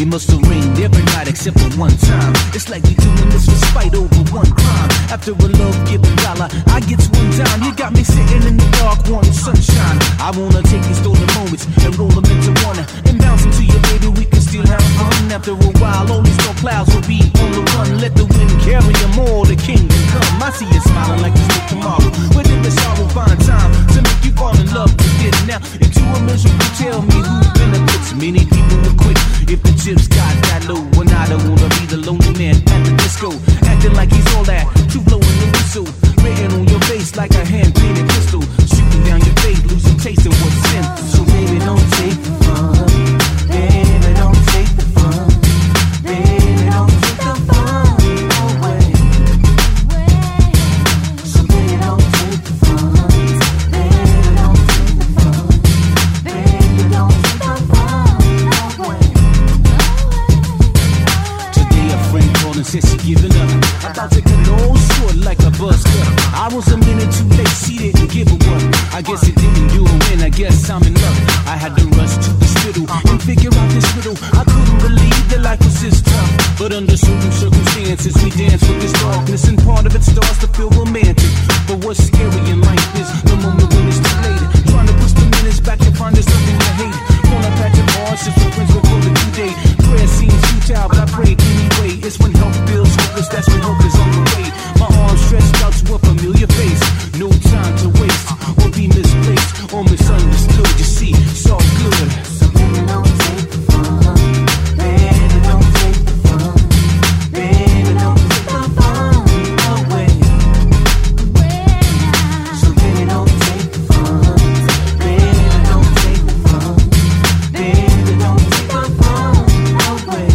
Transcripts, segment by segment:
You must have rained every night except for one time. It's like we doing this for spite over one crime. After a love-giving dollar, I get one dime. You got me sitting in the dark wanting sunshine. I wanna take these stolen moments and roll them into one and bounce into you, baby. We can still have fun. After a while, all these dark clouds will be on the run. Let the wind carry them all, the kingdom come. I see you smiling like it's no tomorrow. But in the sorrow, find time to make you fall in love again. Now, into a miserable, tell me who benefits. Many people will quit if the chips got that low. And I don't wanna be the lonely man at the disco, acting like he's all that, too blowing the whistle. Written on your face like a hand-painted pistol, shooting down your face, losing taste of what's in. So baby, don't take the fun. Baby, don't take the fun. Baby, don't take the fun away. So baby, don't take the fun. Baby, don't take the fun. Baby, don't take the fun away. Today a friend called and said she giving up. About to cut it all short like a buzz cut. I was a minute too late, she didn't give a one. I guess it didn't do a win, I guess I'm in luck. I had to rush to the spittle and figure out this riddle. I couldn't believe that life was this tough, but under certain circumstances we dance with this darkness, and part of it starts to feel romantic. But what's scary in life is the moment when it's too late. Trying to push the minutes back to find there's something to hate. Wanna patch up hard since your friends were calling due date. Prayer seems futile, but I prayed anyway. It's when help feels hopeless, that's when hope is on the way. My arms stretched out to a familiar face. No time to waste or be misplaced or misunderstood. You see, it's all good. So baby, don't take the fun. Baby, don't take the fun. Baby, don't take the fun away. So baby, don't take the fun. Baby, don't take the fun. Baby, don't take the fun away.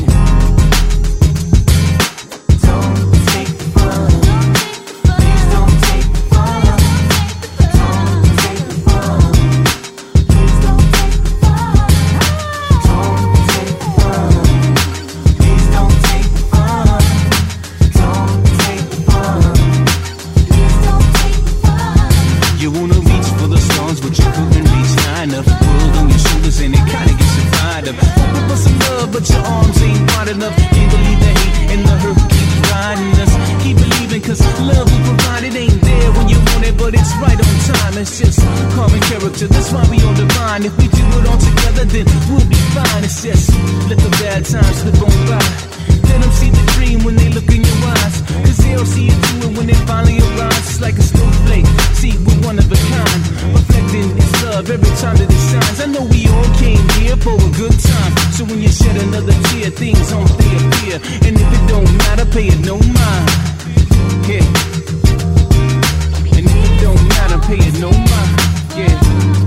Don't take the fun. Please don't take the fun. Don't take the fun. Please don't take the fun. Don't take the fun. Please don't take the fun. Don't take the fun. Please don't take the fun. You wanna reach for the stars, but you couldn't reach high enough. World on your shoulders and it kinda gets you fired up. Hoping for some love, but your arms ain't wide enough. Can't believe the hate and the hurt keeps riding us. Keep believing, cause love we provide it ain't there when you want it, but it's right on time. It's just common character, that's why we all divine. If we do it all together, then we'll be fine. It's just let the bad times slip on by. Let them see the dream when they look in your eyes, cause they'll see it too, and when they finally arise, it's like a snowflake. See, we're one of a kind, reflecting its love every time that it shines. I know we all came here for a good time, so when you shed another tear, things don't appear. And if it don't matter, pay it no mind. Yeah. And if it don't matter, pay it no mind. Yeah.